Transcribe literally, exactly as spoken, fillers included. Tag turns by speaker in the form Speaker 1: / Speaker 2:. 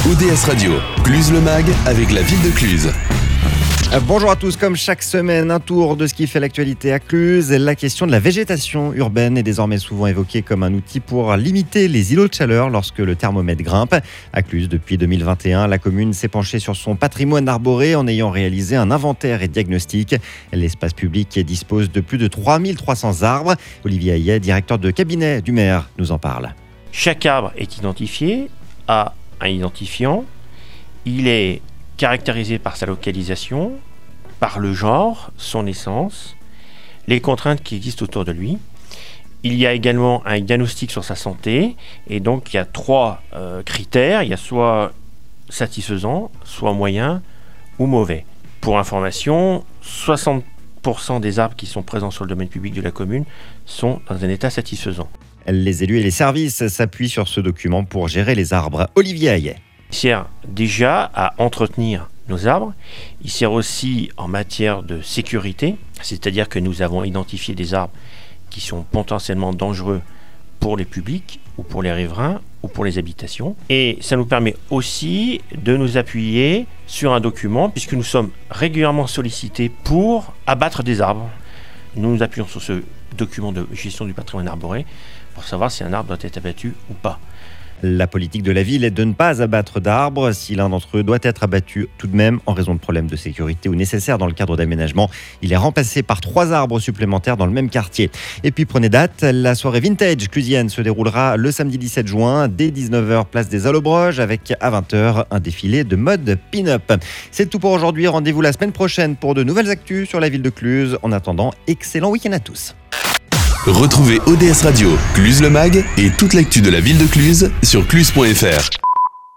Speaker 1: O D S Radio, Cluse le Mag avec la ville de Cluse.
Speaker 2: Bonjour à tous, comme chaque semaine, un tour de ce qui fait l'actualité à Cluse. La question de la végétation urbaine est désormais souvent évoquée comme un outil pour limiter les îlots de chaleur lorsque le thermomètre grimpe. À Cluse, depuis deux mille vingt et un, la commune s'est penchée sur son patrimoine arboré en ayant réalisé un inventaire et diagnostic. L'espace public dispose de plus de trois mille trois cents arbres. Olivier Hayet, directeur de cabinet du maire, nous en parle.
Speaker 3: Chaque arbre est identifié, a un identifiant. Il est caractérisé par sa localisation, par le genre, son essence, les contraintes qui existent autour de lui. Il y a également un diagnostic sur sa santé, et donc il y a trois euh, critères. Il y a soit satisfaisant, soit moyen ou mauvais. Pour information, soixante pour cent des arbres qui sont présents sur le domaine public de la commune sont dans un état satisfaisant.
Speaker 2: Les élus et les services s'appuient sur ce document pour gérer les arbres. Olivier Hayet.
Speaker 3: Il sert déjà à entretenir nos arbres. Il sert aussi en matière de sécurité, c'est-à-dire que nous avons identifié des arbres qui sont potentiellement dangereux pour les publics ou pour les riverains ou pour les habitations. Et ça nous permet aussi de nous appuyer sur un document puisque nous sommes régulièrement sollicités pour abattre des arbres. Nous nous appuyons sur ce document de gestion du patrimoine arboré pour savoir si un arbre doit être abattu ou pas.
Speaker 2: La politique de la ville est de ne pas abattre d'arbres. Si l'un d'entre eux doit être abattu tout de même en raison de problèmes de sécurité ou nécessaires dans le cadre d'aménagement, il est remplacé par trois arbres supplémentaires dans le même quartier. Et puis prenez date, la soirée vintage clusienne se déroulera le samedi dix-sept juin dès dix-neuf heures place des Allobroges avec à vingt heures un défilé de mode pin-up. C'est tout pour aujourd'hui. Rendez-vous la semaine prochaine pour de nouvelles actus sur la ville de Cluse. En attendant, excellent week-end à tous.
Speaker 1: Retrouvez O D S Radio, Cluse le Mag et toute l'actu de la ville de Cluse sur cluse point f r.